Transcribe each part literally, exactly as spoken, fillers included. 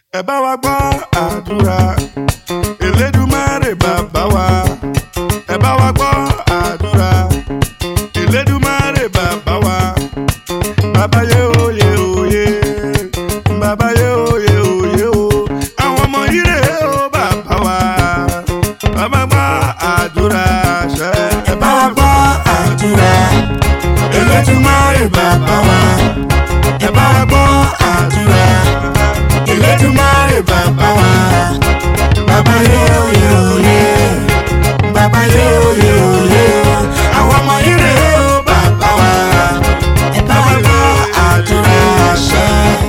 ẹ bá wa gbọ́ àdúrà Elédùmarè bàbá wa ẹ bá wa gbọ́ àdúrà Elédùmarè bàbá wa bàbá yé oyè oyè bàbá yé oyè oyè o àwọn ọmọ yìí rè o bàbá wa bàbá gbọ́ àdúrà ṣe ẹ bá wa gbọ́ àdúrà Elédùmarè bàbá wa ẹ bá wa gbọ́ àdúrà Elédùmarè bàbá wa bàbá yé oyè oyè bàbá yé oyè oyè àwọn ọmọ yìí rè o bàbá wa ẹ bá wa gbọ́ àdúrà ṣe.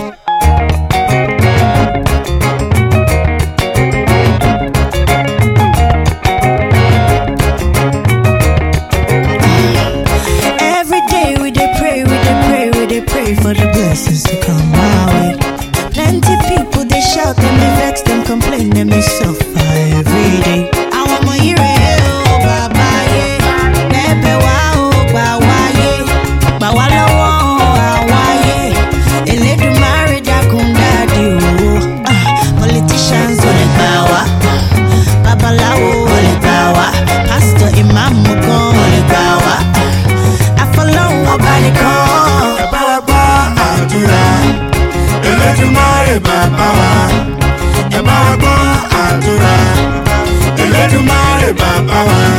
Every day we dey pray, we dey pray, we dey pray for the blessings to come our way. Plenty people they shout, them they vex, them complain, them they suffer every day. I want my hero, oh baba ye, bebe wa oh bawa ye, bawa lawo awa ye. Elédùmarè dákun dadi oh, ah politicians ole bawa, babalawo ole bawa, pastor imam mugan ole bawa. I follow nobody call. ẹ bá wa gbọ́ àdúrà Elédùmarè bàbá wa ẹ bá wa gbọ́ àdúrà Elédùmarè bàbá wa.